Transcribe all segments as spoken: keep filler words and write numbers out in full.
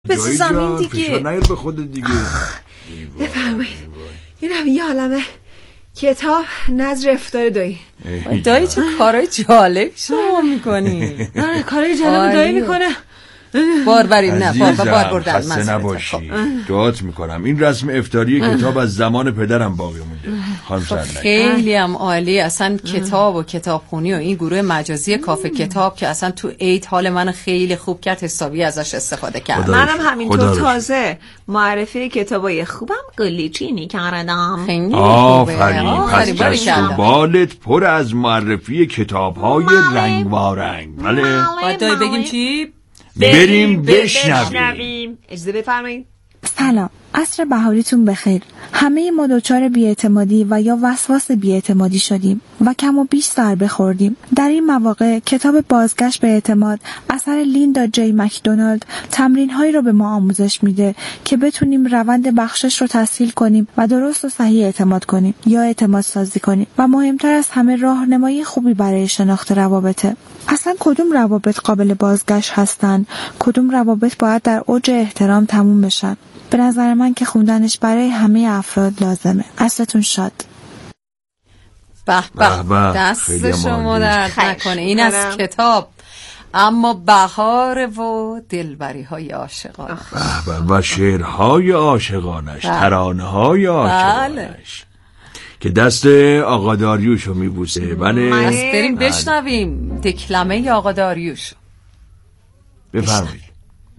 بس زمین دیگه. فشار نیار به خودت دیگه. بفرمایید. اینم یه عالمه کتاب نظر افطار دایی. دایی چه کارهای جالب شما میکنی؟ نه کارهای جالب دایی میکنه. بار بریم نه بار بار بردن من خسته نباشی. دعات میکنم. این رسم افطاری کتاب از زمان پدرم باقی مونده. خانم سرنگ خیلی هم عالی. اصلا کتاب و کتابخونی و این گروه مجازی کافه کتاب که اصلا تو عید حال من خیلی خوب کرد، حسابی ازش استفاده کردم. منم همینطور تازه معرفی کتابای خوبم گلیچینی کردم. خیلی آفرین. پس دست و بالت پر از معرفی کتاب‌های رنگارنگ. بله. دایی بگیم چی؟ بریم بشنویم. اجازه بفرمایید. سلام، عصر بهاریتون بخیر. همه ما دچار بی‌اعتمادی و یا وسواس بی‌اعتمادی شدیم و کم و بیش ضربه خوردیم. در این مواقع کتاب بازگشت به اعتماد اثر لیندا جی مکدونالد تمرین‌هایی رو به ما آموزش میده که بتونیم روند بخشش رو تسهیل کنیم و درست و صحیح اعتماد کنیم یا اعتماد سازی کنیم و مهمتر از همه راهنمایی خوبی برای شناخت روابطه. اصلا کدوم روابط قابل بازگشت هستن؟ کدوم روابط باید در اوج احترام تموم بشن؟ به نظر من که خوندنش برای همه افراد لازمه. عصرتون شاد. به به دست شما درد نکنه. این از کتاب اما بهار و دلبری های عاشقانه و شعرهای عاشقانش، ترانه های عاشقانش که دست آقا داریوشو میبوسه. بله پس بریم بشنویم دکلمه آقا داریوشو. بفرمایید.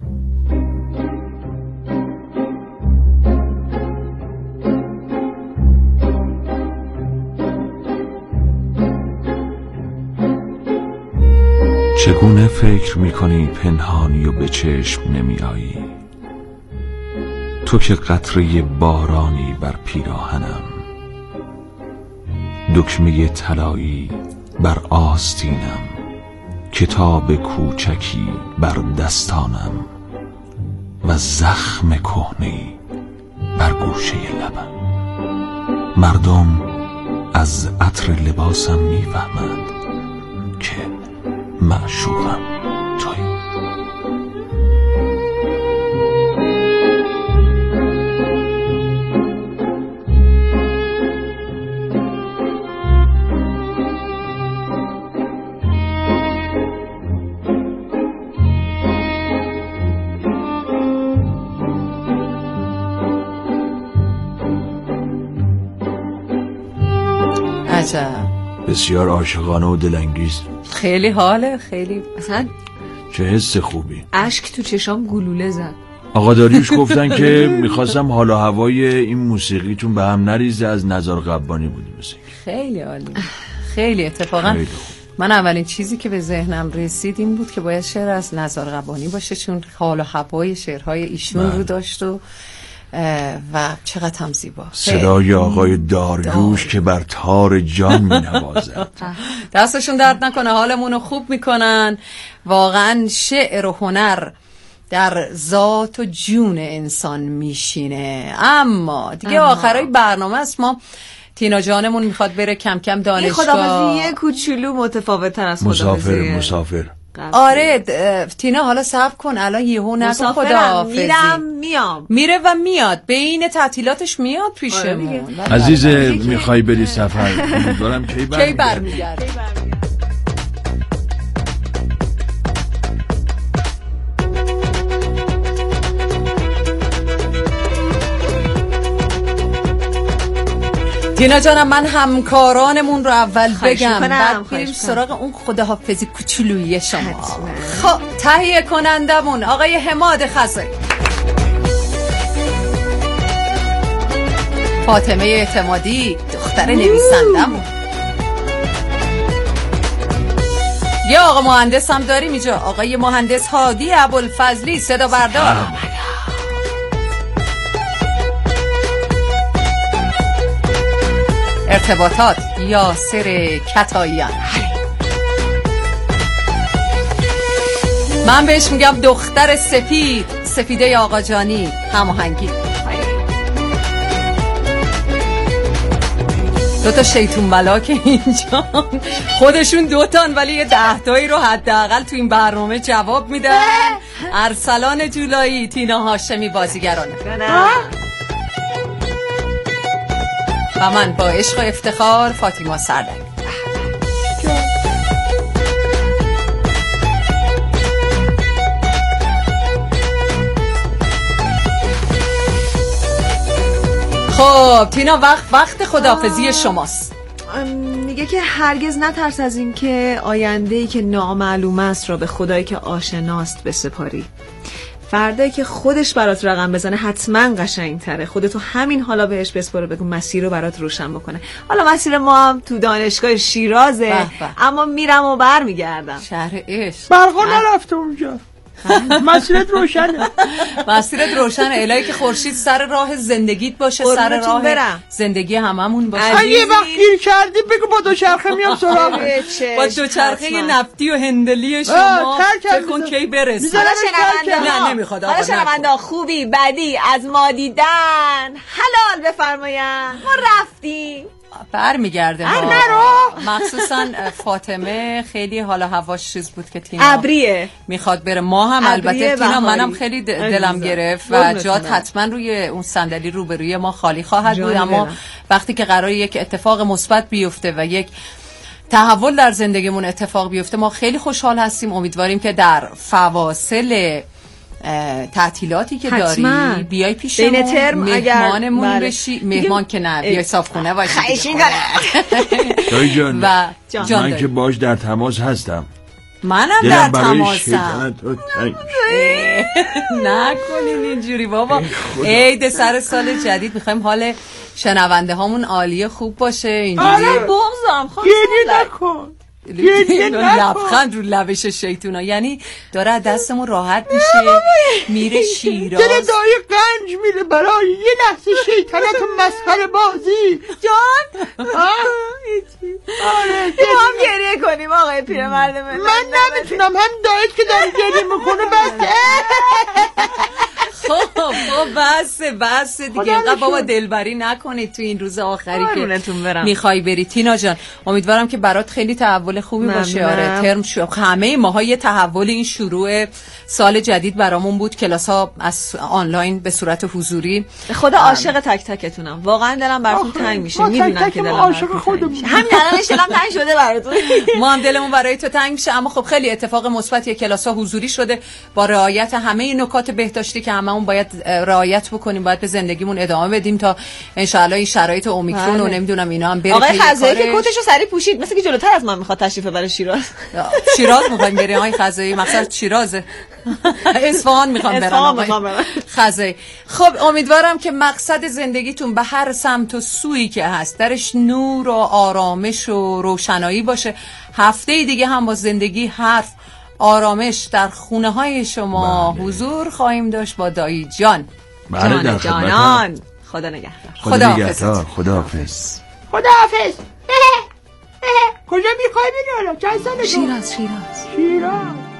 چگونه فکر میکنی پنهانی و به چشم نمی آیی؟ تو که قطره بارانی بر پیراهنم، دکمه طلایی بر آستینم، کتاب کوچکی بر دستانم و زخم کهنه‌ای بر گوشه لبم. مردم از عطر لباسم میفهمند که معشوقم تویی. عجب. بسیار عاشقانه و دلانگیز. خیلی حاله. خیلی اصلا چه حس خوبی. اشک تو چشام گلوله زد. آقا داریوش گفتن که میخواستم حال و هوای این موسیقیتون به هم نریزه از نزار قبانی بودی مثل. خیلی عالی. خیلی اتفاقا خیلی من اولین چیزی که به ذهنم رسید این بود که باید شعر از نزار قبانی باشه، چون حال و هوای شعرهای ایشون من. رو داشت و و چقدر هم زیبا. صدای آقای داریوش که بر تار جان می نوازد. دستشون درد نکنه، حالمونو خوب میکنن. واقعا شعر و هنر در ذات و جون انسان میشینه. اما دیگه آخرای برنامه است. ما تینا جانمون میخواد بره کم کم دانشگاه. این خداحافظی یه کوچولو متفاوت تر از مسافر مسافر آره تینا حالا صبر کن، الان یهو نگو خداحافظی. میرم میام. میره و میاد، بین تعطیلاتش میاد پیشمون. عزیز میخوای بری سفر، امیدوارم کی برمیگردی. کی برمیگردی. تینا جانم من همکارانمون رو اول بگم بعد بریم سراغ اون خداحافظی کوچولویی شما. خب تهیه کنندمون آقای حماد خزایی، فاطمه اعتمادی دختر نویسندمون، یه آقا مهندس هم داریم اینجا، آقای مهندس هادی ابوالفضلی صدا بردار، ارتباطات یاسر کتاییان. من بهش میگم دختر سپید، سپیده آقا جانی هماهنگی. دوتا شیطون ملاک اینجا خودشون دوتان ولی یه ده تایی رو حداقل تو این برنامه جواب میدن. ارسلان جولایی، تینا هاشمی بازیگرانه و من با عشق و افتخار فاطیما سرداری. خب تینا، وقت وقت خداحافظی شماست. میگه که هرگز نترس از این که آینده‌ای که نامعلوم است را به خدایی که آشناست بسپاری. فردایی که خودش برات رقم بزنه حتما قشنگ‌تره. خودتو همین حالا بهش بسپار، بگو مسیر رو برات روشن بکنه. حالا مسیر ما هم تو دانشگاه شیرازه، بح بح. اما میرم و برمیگردم. شهر عشق. برقا نرفته اونجا. مسیرت روشنه. مسیرت روشنه. الهی که خورشید سر راه زندگیت باشه، سر راه برم. زندگی هممون باشه. اگه وقت گیر کردی بگو با دوچرخه میام سراغت. با دوچرخه نفتی و هندلی شما فکر کی برسه. نه نمیخواد. حالا شنونده خوبی بدی از ما دیدن حلال بفرمایین. ما رفتیم. بر میگرده ها. مخصوصا فاطمه خیلی حالا هواش چیز بود که تینا ابریه میخواد بره. ما هم البته تینا منم خیلی دلم گرفت و جات حتما روی اون صندلی روبروی ما خالی خواهد بود، اما وقتی که قراره یک اتفاق مثبت بیفته و یک تحول در زندگیمون اتفاق بیفته ما خیلی خوشحال هستیم. امیدواریم که در فواصل تعطیلاتی که حتما. داری بیای پیشمون، مهمانمون اگر... بشی. مهمان که نه، بیای صافخونه وایسی. خیشین کنه جان و جان من که باش در تماس هستم. منم در تماسم. نکنین اینجوری بابا. عید سر سال جدید میخوایم حال شنونده هامون عالی خوب باشه. اینجوری بغضم خواهم نکن. لبخند رو لبش شیطونا، یعنی داره دستمون راحت میشه، میره شیراز. دل دای قنج میره برای یه لحظه شیطنت و مسخره بازی. جان آره هم گریه کنیم آقای پیرمرد. من من نمیتونم، هم دایت که داره گریه میکنه بس. خب خب بس بس دیگه، اینقدر بابا دلبری نکنید تو این روز آخری که میخوای بری. تینا جان امیدوارم که برات خیلی تحول خوبی باشه. آره ترم شو همه ماها یه تحول این شروع سال جدید برامون بود. کلاس ها از آنلاین به صورت حضوری. خدا عاشق تک تکتونم، واقعا دلم براتون تنگ میشه. میدونم که دلم عاشق خودم همین الانش دلم تنگ شده براتون. ما هم دلمون برای تو تنگ میشه، اما خب خیلی اتفاق مثبتی کلاس ها حضوری شده با رعایت همه نکات بهداشتی که هممون باید رعایت بکنیم. باید به زندگیمون ادامه بدیم تا ان شاء الله این شرایط اومیکرون و نمیدونم اینا هم بره. آقای خزایی که کتشو سری پوشید مثل که جلوتر از من میخواد تشریف ببره شیراز. شیراز میخوایم بریم آقای خزایی، مقصد شیرازه. اصفهان میخوام برم آقای خزایی. خب امیدوارم که مقصد زندگیتون به هر سمت و سویی که هست درش نور و آرامش و روشنایی باشه. هفته دیگه هم با زندگی حرف آرامش در خونه های شما بله. حضور خواهیم داشت با دایی جان. بله جان جانان. خدا نگهدار. خدا نگهدار. خدا حافظ. خدا حافظ. کجا میخوای بری حالا؟ چند سالته؟ شیراز. شیراز شیراز.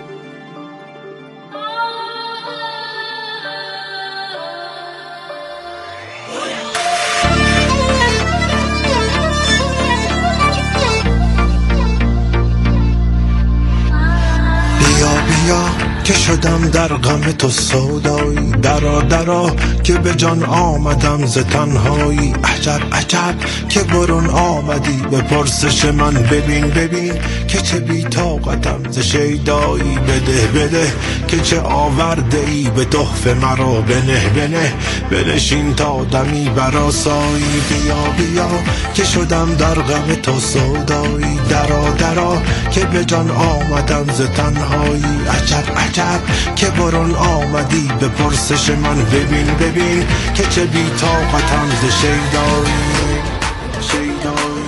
بیا که شدم در غم تو سودایی، درا درا که به جان آمدم ز تنهایی. عجب عجب که برون آمدی به پرسش من، ببین ببین که چه بی طاقتم ز شیدایی. بده بده که چه آورده ای به تحفه مرا، بنه بنه بنشین تا دمی برآسایی. بیا بیا که شدم در غم تو سودایی، درا درا که به جان آمدم ز تنهایی. عجب عجب که برون آمدی به پرسش من، ببین ببین که چه بی طاقتم ز شیدایی. شیدایی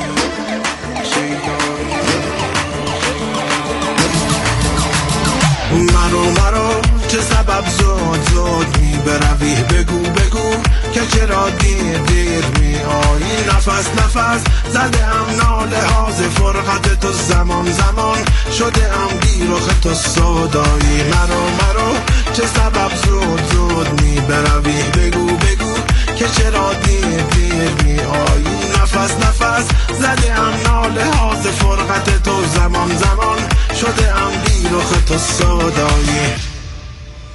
مرو مرو چه سبب زود زود می بروی، بگو بگو که چرا دیر دیر می آیی. نفس نفس زده هم ناله ها ز فرقت تو، زمان زمان شده هم بیرخ تو سودایی. مرو مرو چه سبب زود زود می بروی، بگو بگو که چرا دیر دیر می آیی. نفس نفس زده هم ناله ها ز فرقت تو، زمان زمان شده هم بیرخ تو سودایی.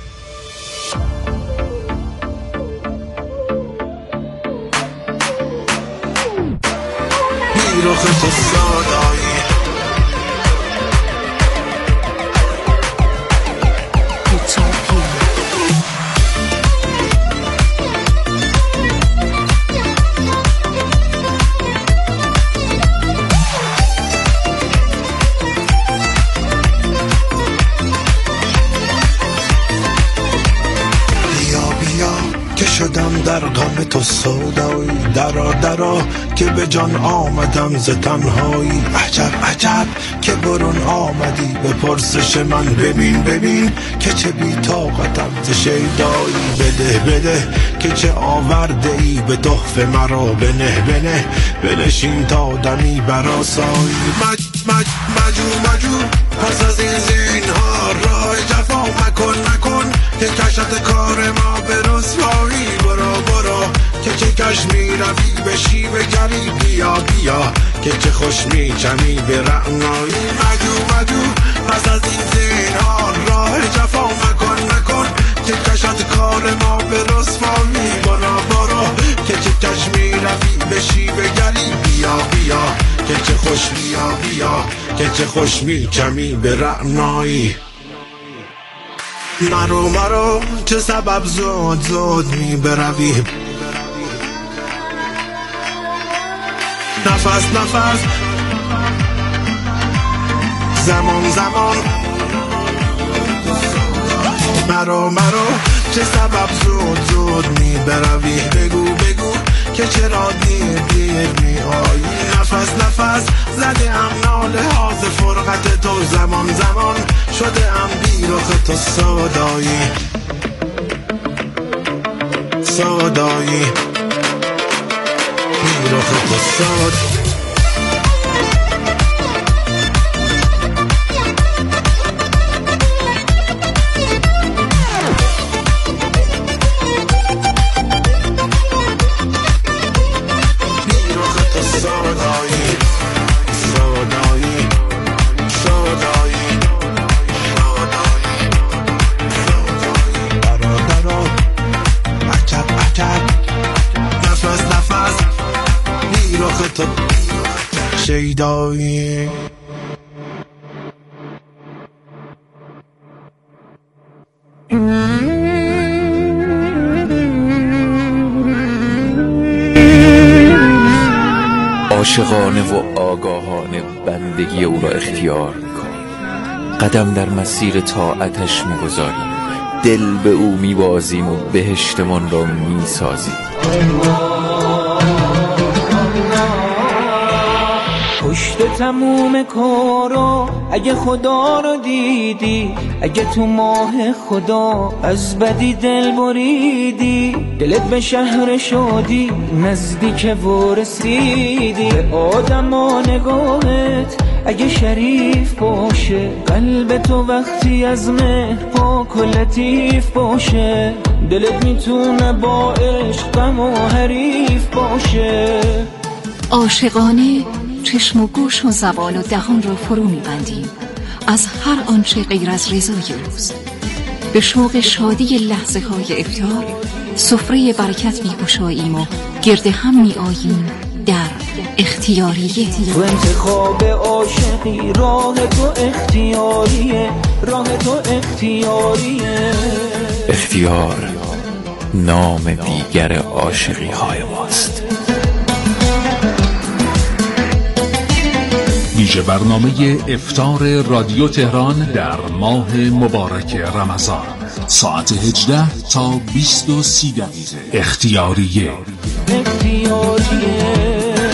رخ تو سادایی شدم در غم تو سودایی، درا درا که به جان آمدم ز تنهایی. عجب عجب که برون آمدی به پرسش من، ببین ببین که چه بی طاقتم ز شیدایی. بده بده که چه آورده ای به تحفه مرا، بنه بنه بنشین تا دمی برآسایی. مج مج مجو مجو پس از این زینهار راه جفا مکن مکن که کشت کار ما به رسوایی. برو برو که چه کش می روی به شیوه گری، بیا بیا که چه خوش می چمی به رعنایی. مجو مجو پس از این زینهار راه جفا مکن مکن که کشت کار ما به رسوایی. برو برو که چه کش می روی به شیوه گری، بیا بیا که چه خوش بیا بیا که چه خوش می چمی به رعنایی. مرو مرو چه سبب زود زود می بروی، نفس نفس زمان زمان. مرو مرو چه سبب زود زود می بروی، بگو بگو که چرا دیر دیر می آیی. نفس نفس زده ام ناله ها ز فرقت تو، زمان زمان شده ام بی رخ تو سادایی سادایی بی رخ تو سادایی. شیدایی عاشقانه و آگاهانه بندگی او را اختیار می‌کنیم، قدم در مسیر طاعتش می‌گذاریم، دل به او می‌بازیم و بهشتمان را می‌سازیم. پشت تموم کارا اگه خدا رو دیدی، اگه تو ماه خدا از بدی دل بریدی، دلت به شهر شادی نزدیک و رسیدی. به آدم و نگاهت اگه شریف باشه، قلب تو وقتی از مهر پاک و لطیف باشه، دلت میتونه با عشق و حریف باشه. عاشقانه چشم و گوش و زبان و دهان را فرو می‌بندیم از هر آنچه غیر از رضای اوست. به شوق شادی لحظه های افطار سفره برکت می‌گشاییم و گرد هم می‌آییم در اختیاریه. تو انتخاب عاشقی راه تو اختیاریه، راه تو اختیاریه. اختیار نام دیگر عاشقی های ماست. ویژه برنامه افطار رادیو تهران در ماه مبارک رمضان، ساعت هجده تا بیست و سی دقیقه. اختیاریه. اختیاریه.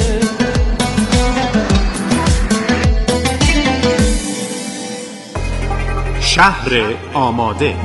شهر آماده.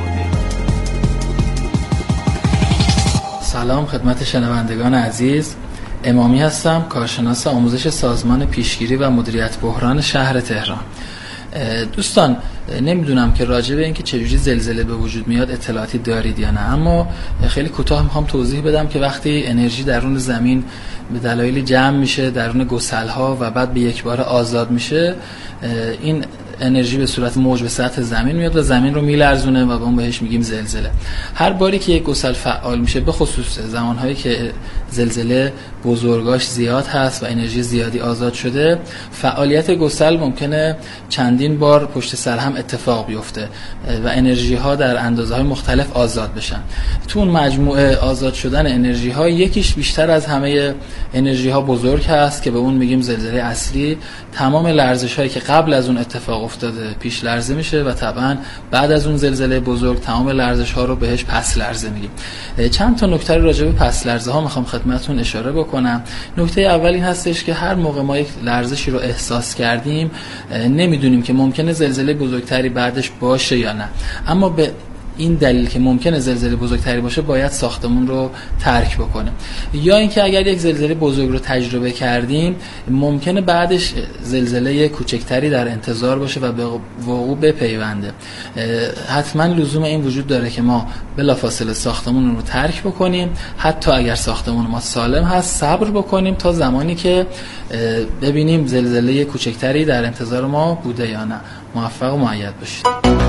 سلام خدمت شنوندگان عزیز، امامی هستم، کارشناس آموزش سازمان پیشگیری و مدیریت بحران شهر تهران. دوستان نمیدونم که راجع به اینکه چجوری زلزله به وجود میاد اطلاعاتی دارید یا نه، اما خیلی کوتاه میخوام توضیح بدم که وقتی انرژی درون زمین به دلایلی جمع میشه درون گسل‌ها و بعد به یک بار آزاد میشه، این انرژی به صورت موج به سطح زمین میاد و زمین رو میلرزونه و اون بهش میگیم زلزله. هر باری که یک گسل فعال میشه، به خصوص زمانهایی که زلزله بزرگاش زیاد هست و انرژی زیادی آزاد شده، فعالیت گسل ممکنه چندین بار پشت سر هم اتفاق بیفته و انرژی ها در اندازه های مختلف آزاد بشن. تو اون مجموعه آزاد شدن انرژی ها یکیش بیشتر از همه انرژی ها بزرگ هست که به اون میگیم زلزله اصلی. تمام لرزش هایی که قبل از اون اتفاق افتاده پیش لرزه میشه و طبعا بعد از اون زلزله بزرگ تمام لرزش ها رو بهش پس لرزه میگیم. چند تا نکته راجع به پس لرزه ها میخوام خدمتتون اشاره بکنم. نکته اول این هستش که هر موقع ما یک لرزشی رو احساس کردیم نمیدونیم که ممکنه زلزله بزرگتری بعدش باشه یا نه، اما به این دلیل که ممکنه زلزله بزرگتری باشه باید ساختمون رو ترک بکنیم. یا اینکه اگر یک زلزله بزرگ رو تجربه کردیم ممکنه بعدش زلزله کوچکتری در انتظار باشه و به وقوع بپیونده. حتما لزوم این وجود داره که ما بلافاصله ساختمون رو ترک بکنیم، حتی اگر ساختمون ما سالم هست صبر بکنیم تا زمانی که ببینیم زلزله کوچکتری در انتظار ما بوده یا نه. موفق و مؤید باشید.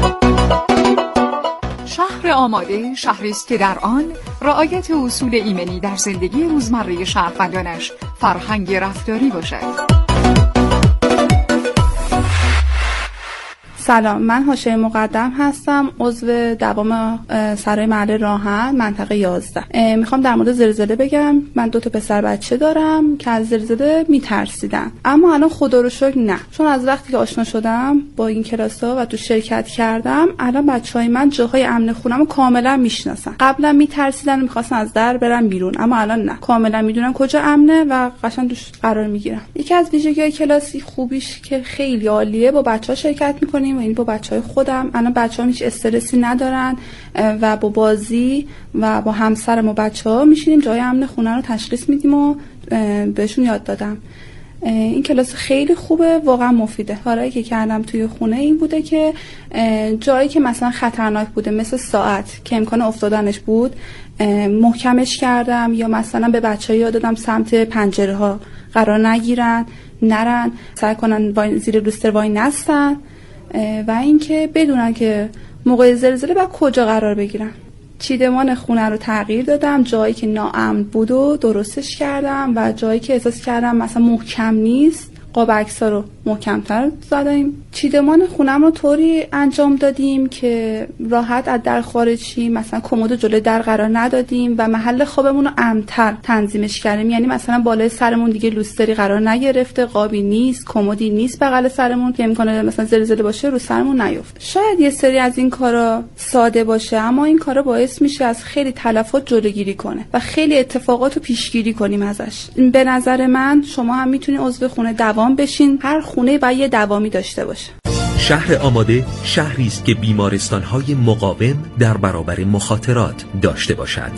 شهر آماده شهری است که در آن رعایت اصول ایمنی در زندگی روزمره شهروندانش فرهنگ رفتاری باشد. سلام، من هاشم مقدم هستم، عضو دوام سرای محل راهن منطقه یازده. میخوام در مورد زلزله بگم. من دو تا پسر بچه دارم که از زلزله میترسیدن، اما الان خدا رو شکر نه، چون از وقتی که آشنا شدم با این کلاس‌ها و تو شرکت کردم الان بچهای من جاهای امن خونمو کاملا میشناسن. قبلا میترسیدن و میخواستن از در برن بیرون، اما الان نه، کاملا میدونن کجا امنه و قشنگ توش قرار میگیرن. یکی از ویژگی‌های کلاسی خوبیش که خیلی عالیه، با بچه‌ها شرکت میکنیم و این با بچهای خودم. الان بچه‌ها هیچ استرسی ندارن و با بازی و با همسرم و بچه‌ها میشینیم جای امن خونه رو تشخیص میدیم و بهشون یاد دادم. این کلاس خیلی خوبه، واقعا مفیده. کارهایی که کردم توی خونه این بوده که جایی که مثلا خطرناک بوده مثل ساعت که امکان افتادنش بود محکمش کردم، یا مثلا به بچه‌ها یاد دادم سمت پنجره ها قرار نگیرن، نرن، سعی کنن زیر لوستر وای نستن و اینکه بدونن که موقع زلزله باید کجا قرار بگیرن. چیدمان خونه رو تغییر دادم، جایی که ناامن بود و درستش کردم و جایی که احساس کردم مثلا محکم نیست قاب عکس‌ها رو محکم‌تر زدیم. چیدمان خونم رو طوری انجام دادیم که راحت از در خارج شیم، مثلا کمد جلوی در قرار ندادیم و محل خوابمون رو امن‌تر تنظیمش کردیم. یعنی مثلا بالای سرمون دیگه لوستری قرار نگرفته، قابی نیست، کمدی نیست بغل سرمون که امکانه مثلا زلزله باشه رو سرمون نیفته. شاید یه سری از این کارا ساده باشه، اما این کارا باعث میشه از خیلی تلفات جلوگیری کنه و خیلی اتفاقات رو پیشگیری کنیم ازش. به نظر من شما هم میتونید عضو خونه دوام بشین. هر خونه باید یه دوامی داشته باشه. شهر آماده شهری است که بیمارستان‌های مقاوم در برابر مخاطرات داشته باشد.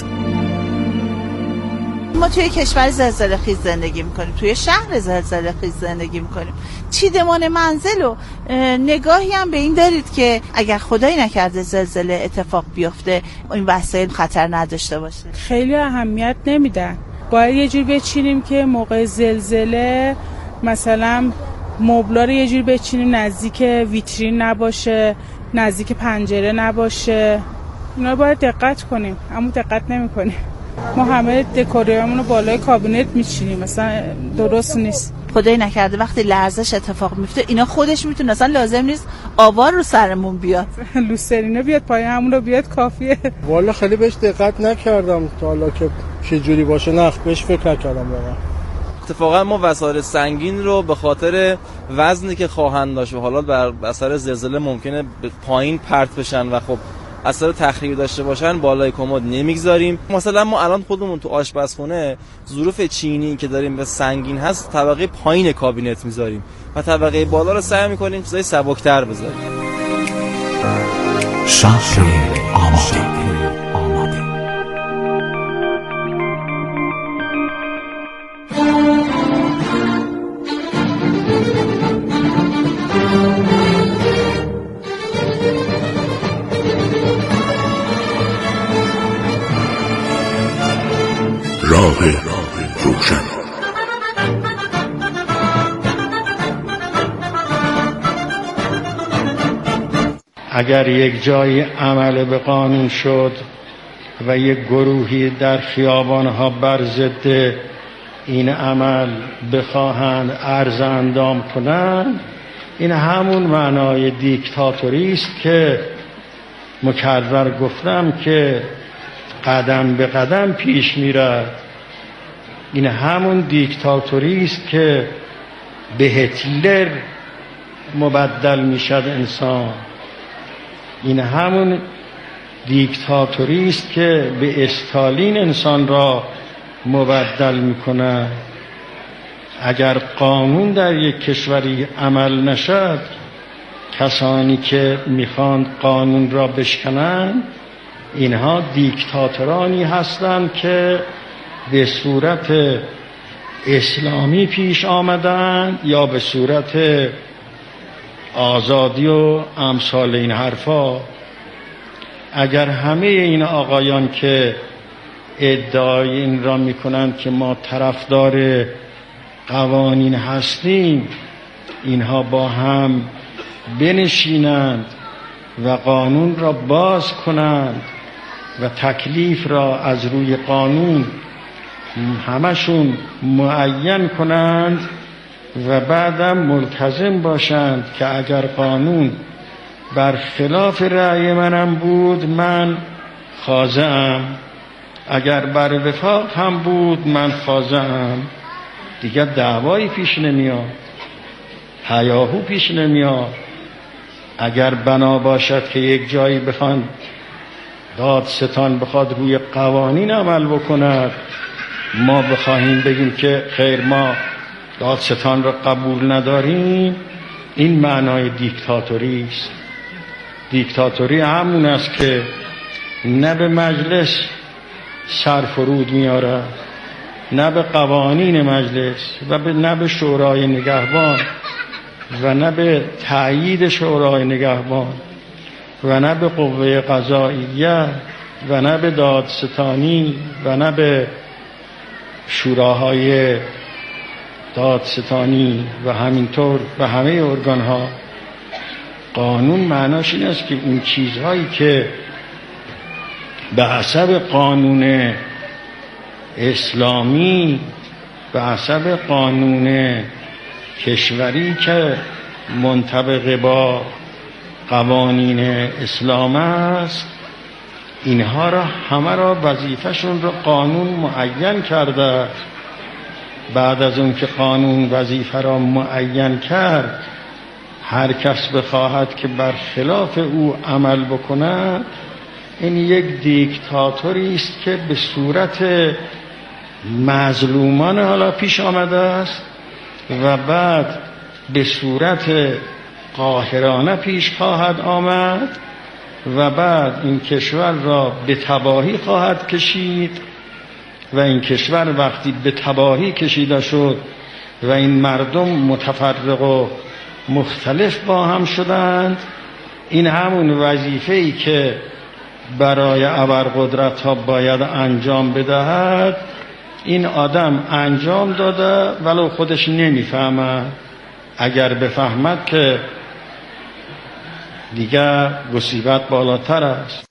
ما توی کشور زلزله خیز زندگی میکنیم، توی شهر زلزله خیز زندگی میکنیم. چیدمان منزل و نگاهی هم به این دارید که اگر خدایی نکرده زلزله اتفاق بیفته این وسایل خطر نداشته باشه. خیلی اهمیت نمیدن. باید یه جور بچینیم که موقع زلزله مثلا مبلا رو یه جوری بچینیم نزدیک ویترین نباشه، نزدیک پنجره نباشه. اینا باید دقت کنیم، اما دقت نمی کنیم. ما همه دکوریامون رو بالای کابینت میچینیم، مثلا درست نیست. خدایی نکرده وقتی لرزش اتفاق میفته اینا خودش میتونه، اصلا لازم نیست آوار رو سرمون بیاد، لوسرینه بیاد پای همون رو بیاد کافیه. والا خیلی بهش دقت نکردم تا حالا که چه جوری باشه، نه بهش فکر نکردم واقعا. اتفاقا ما وسایل سنگین رو به خاطر وزنی که خواهند داشت و حالا بر اثر زلزله ممکنه پایین پرت بشن و خب اثر تخریبی داشته باشن بالای کمد نمیگذاریم. مثلا ما الان خودمون تو آشپزخونه ظروف چینی که داریم به سنگین هست طبقه پایین کابینت میذاریم و طبقه بالا رو سعی میکنیم چیزای سبکتر بذاریم. شهر آماده. راه روشن. اگر یک جایی عمل به قانون شد و یک گروهی در خیابانها بر ضد این عمل بخواهند عرض اندام کنند، این همون معنای دیکتاتوری است که مکرر گفتم که قدم به قدم پیش میرد. این همون دیکتاتوری است که به هتلر مبدل میشد انسان. این همون دیکتاتوری است که به استالین انسان را مبدل میکنه. اگر قانون در یک کشوری عمل نشد، کسانی که میخوان قانون را بشکنند اینها دیکتاتورانی هستند که به صورت اسلامی پیش آمدند یا به صورت آزادی و امثال این حرفا. اگر همه این آقایان که ادعای این را میکنند که ما طرفدار قوانین هستیم، اینها با هم بنشینند و قانون را باز کنند و تکلیف را از روی قانون همشون معین کنند و بعدم ملتزم باشند که اگر قانون برخلاف رأی منم بود من خاضعم، اگر بر وفاق هم بود من خاضعم. دیگه دعوایی پیش نمیاد، هیاهو پیش نمیاد. اگر بنا باشد که یک جایی بخوان دادستان بخواد روی قوانین عمل بکند، ما بخواهیم بگیم که خیر ما دادستان را قبول نداریم، این معنای دیکتاتوری است. دیکتاتوری همون است که نه به مجلس سر فرود میاره، نه به قوانین مجلس و نه به شورای نگهبان و نه به تأیید شورای نگهبان و نه به قوه قضاییه و نه به دادستانی و نه به شوراهای دادستانی و همینطور و همه ارگانها. قانون معناش این است که این چیزهایی که به حسب قانون اسلامی، به حسب قانون کشوری که منطبق با قوانین اسلام است، اینها را همه را وظیفهشون را قانون معین کرده. بعد از اون که قانون وظیفه را معین کرد، هر کس بخواهد که برخلاف او عمل بکنه، این یک دیکتاتوری است که به صورت مظلومان حالا پیش آمده است و بعد به صورت قاهرانه پیش خواهد آمد و بعد این کشور را به تباهی خواهد کشید و این کشور وقتی به تباهی کشیده شد و این مردم متفرق و مختلف با هم شدند، این همون وظیفه‌ای که برای ابرقدرت ها باید انجام بدهد، این آدم انجام داده ولو خودش نمیفهمد. اگر بفهمد که دیگه مصیبت بالاتر است.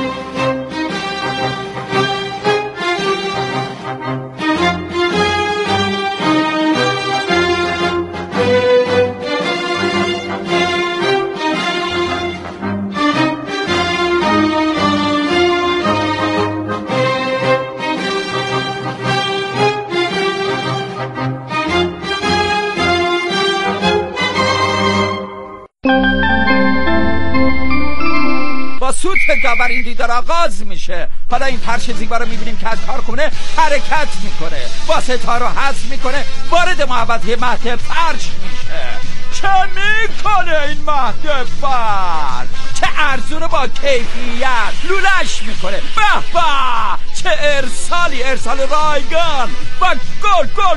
سوت داور این دیدار آغاز میشه. حالا این پرش زیبا رو میبینیم که از کارخونه حرکت میکنه، واسطه رو حذف میکنه، وارد محوطه مهد فرش میشه. چه میکنه این مهد فرش؟ چه ارزونه با کیفیت لولش میکنه. به به چه ارسالی، ارسال رایگان و گل گل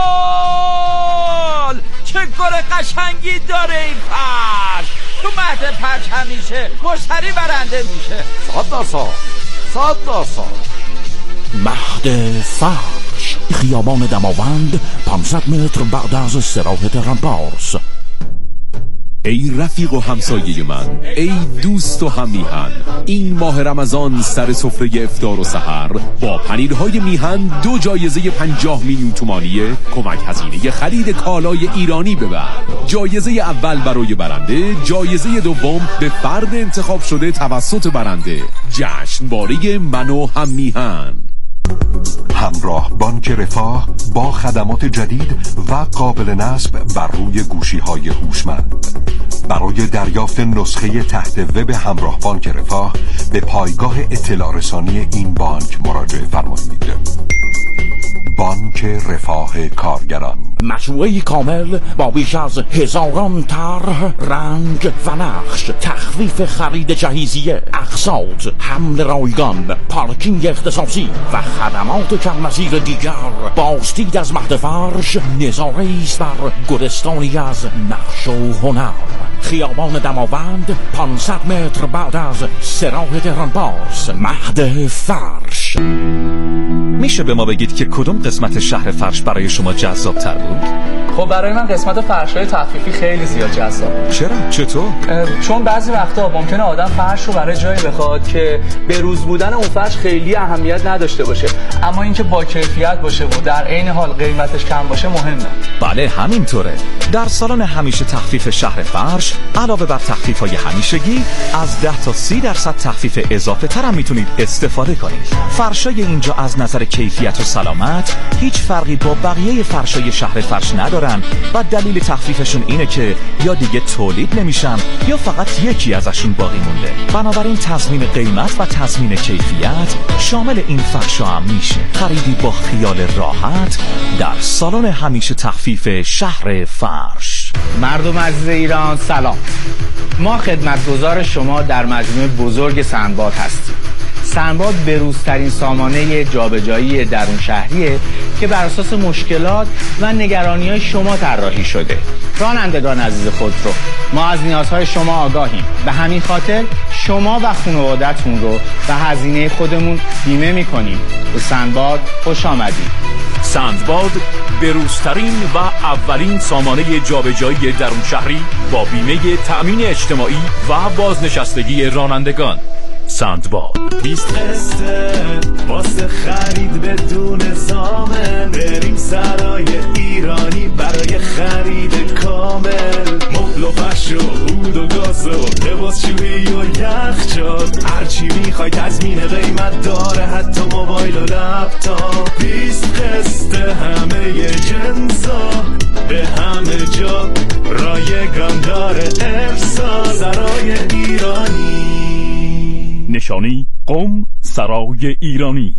گل. چه گل قشنگی داره این فرش. تو مهد فرش همیشه مشتری برنده میشه. صد درصد صد درصد مهد فرش، خیابان دماوند، پانصد متر بعد از استراحت رمپارس. ای رفیق و همسایه من، ای دوست و همیهن، این ماه رمضان سر سفره افطار و سحر با پنیرهای میهن دو جایزه پنجاه میلیون تومانی کمک هزینه خرید کالای ایرانی ببر. جایزه اول برای برنده، جایزه دوم به فرد انتخاب شده توسط برنده. جشنواره من و همیهن. همراه بانک رفاه با خدمات جدید و قابل نصب بر روی گوشی‌های هوشمند. برای دریافت نسخه تحت وب همراه بانک رفاه به پایگاه اطلاع رسانی این بانک مراجعه فرمایید. بانک رفاه کارگران. مجموعه کامل با بیش از هزاران طرح، رنگ و نقش، تخفیف خرید جهیزیه، اقساط، حمل رایگان، پارکینگ اختصاصی و خدمات کم‌نظیر دیگر. بازدید از مهد فرش نظاره‌ای است بر گلستانی از نقش و هنر. خیابان دماوند پانصد متر بعد از سراح تهرانباز. مهد فرش. میشه به ما بگید که کدوم قسمت شهر فرش برای شما جذاب تر بود؟ خب برای من قسمت فرش‌های تخفیفی خیلی زیاد جذاب. چرا؟ چطور؟ چون بعضی وقتا ممکنه آدم فرش رو برای جایی بخواد که به روز بودن اون فرش خیلی اهمیت نداشته باشه، اما اینکه با کیفیت باشه و در عین حال قیمتش کم باشه مهمه. بله همینطوره. در سالن همیشه تخفیف شهر فرش علاوه بر تخفیف‌های همیشگی از ده تا سی درصد تخفیف اضافه تر هم میتونید استفاده کنید. فرشای اینجا از نظر کیفیت و سلامت هیچ فرقی با بقیه فرشای شهر فرش ندارن و دلیل تخفیفشون اینه که یا دیگه تولید نمیشن یا فقط یکی ازشون باقی مونده. بنابراین تضمین قیمت و تضمین کیفیت شامل این فرشا هم میشه. خریدی با خیال راحت در سالن همیشه تخفیف شهر فرش. مردم عزیز ایران سلام. ما خدمتگزار شما در مجموعه بزرگ سندباد هستیم. سندباد بروزترین سامانه جابجایی درون شهریه که بر اساس مشکلات و نگرانی‌های شما طراحی شده. رانندگان عزیز خودرو، ما از نیازهای شما آگاهیم. به همین خاطر شما و خانواده‌تون رو به هزینه خودمون بیمه می‌کنیم. به سندباد خوش آمدید. سندباد بروزترین و اولین سامانه جابجایی درون شهری با بیمه تأمین اجتماعی و بازنشستگی رانندگان. سندباد. بیست قسطه واسه خرید بدون زامن، بریم سرای ایرانی برای خرید کامل. مبل و فرش و عود و گاز و لباس شویی و یخچال، هرچی میخوای تضمین قیمت داره، حتی موبایل و لپتاپ. بیست قسطه همه جنسا به همه جا رایگان داره ارسال. سرای ایرانی. نشانی قم سرای ایرانی.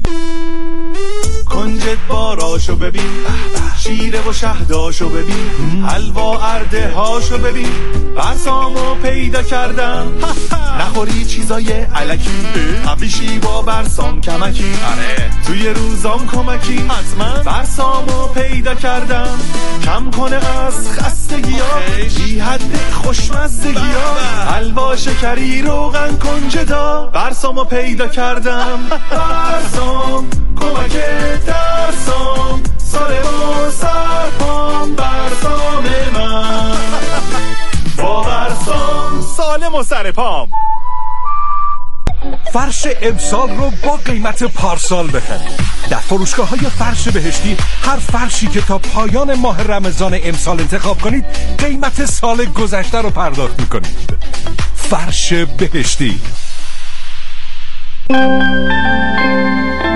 کنجد باراشو ببین، شیره و شهداشو ببین، حلوا ارده هاشو ببین، برسامو پیدا کردم. نخوری چیزای علکی، قبلیشی با برسام کمکی، توی روزام کمکی. حتما برسامو پیدا کردم، کم کنه از خستگی ها، بی حد خوشمزدگی ها. حلوا شکری روغن کنجدا، برسامو پیدا کردم. برسام کمک درسام، سال و سرپام، برسام من با برسام سالم و سرپام. فرش امسال رو با قیمت پارسال بخرید. در فروشگاه‌های فرش بهشتی هر فرشی که تا پایان ماه رمضان امسال انتخاب کنید قیمت سال گذشته رو پرداخت می‌کنید. فرش بهشتی.